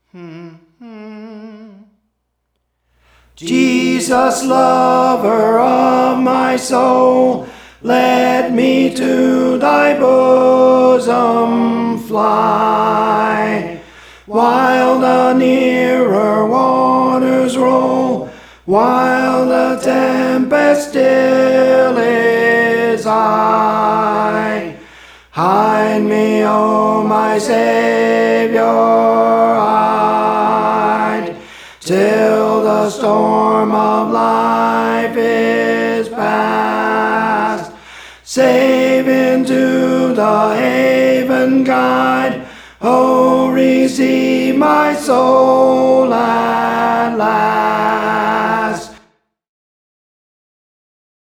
Jesus, lover of my soul, let me to thy bosom fly, while the nearer waters roll, while the tempest still is high. Hide me, O my Saviour, hide, till the storm of life is past. Safe into the haven guide, oh, receive my soul at last.